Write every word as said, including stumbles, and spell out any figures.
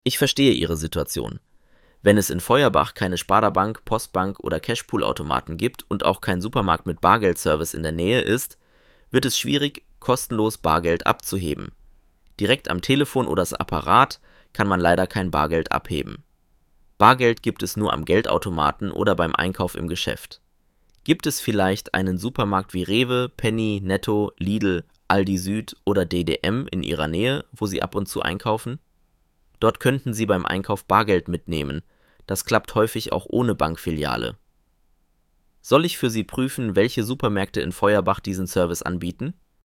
Ich verstehe Ihre Situation. Wenn es in Feuerbach keine Sparda-Bank, Postbank oder Cashpool-Automaten gibt und auch kein Supermarkt mit Bargeldservice in der Nähe ist, wird es schwierig, kostenlos Bargeld abzuheben. Direkt am Telefon oder das Apparat kann man leider kein Bargeld abheben. Bargeld gibt es nur am Geldautomaten oder beim Einkauf im Geschäft. Gibt es vielleicht einen Supermarkt wie Rewe, Penny, Netto, Lidl, Aldi Süd oder D D M in Ihrer Nähe, wo Sie ab und zu einkaufen? Dort könnten Sie beim Einkauf Bargeld mitnehmen. Das klappt häufig auch ohne Bankfiliale. Soll ich für Sie prüfen, welche Supermärkte in Feuerbach diesen Service anbieten?